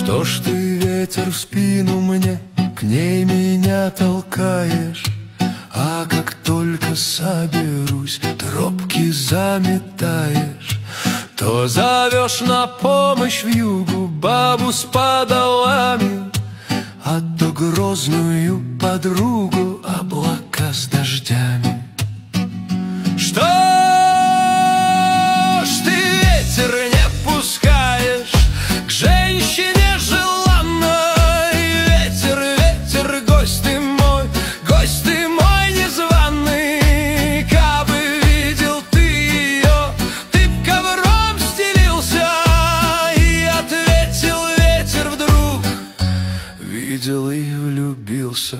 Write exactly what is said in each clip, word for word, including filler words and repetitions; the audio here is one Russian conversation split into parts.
Что ж ты, ветер, в спину мне, к ней меня толкаешь? А как только соберусь, тропки заметаешь, то зовешь на помощь вьюгу бабу с подолами, а то грозную подругу облака с дождями. Что ж ты, ветер, не пускаешь к женщине желанной? Ветер, ветер, гость ты мой, гость ты мой незваный. Кабы видел ты ее, ты б ковром стелился. И ответил ветер вдруг: видел и влюбился.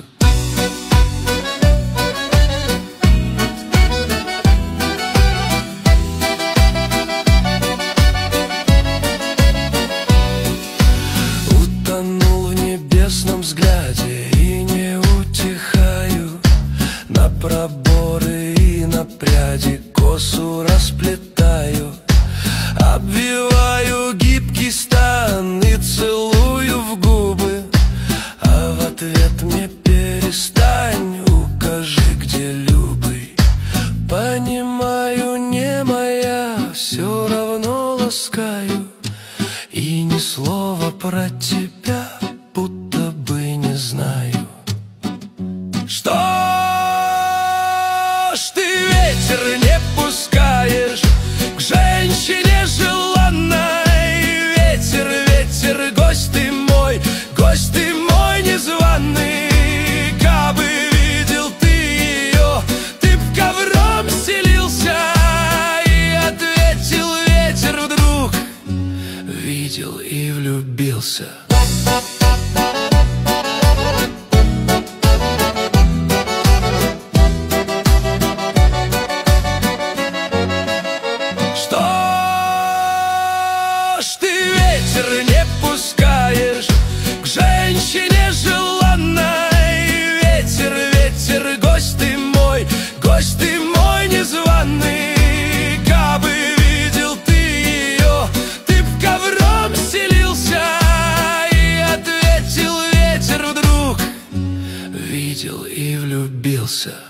Взгляде и не утихаю, на проборы и на пряди косу расплетаю, обвиваю гибкий стан и целую в губы, а в ответ мне: перестань, укажи, где любый. Понимаю, не моя, все равно ласкаю, и ни слова про тебя будто бы не знаю. Что ж ты, ветер, не пускаешь к женщине желанной? Ветер, ветер, гость ты мой, гость ты мой незваный. Кабы видел ты ее, ты б ковром стелился. И ответил ветер вдруг: видел и влюбился. Ветер, не пускаешь к женщине желанной? Ветер, ветер, гость ты мой, гость ты мой незваный. Кабы видел ты ее, ты б ковром стелился. И ответил ветер вдруг: видел и влюбился.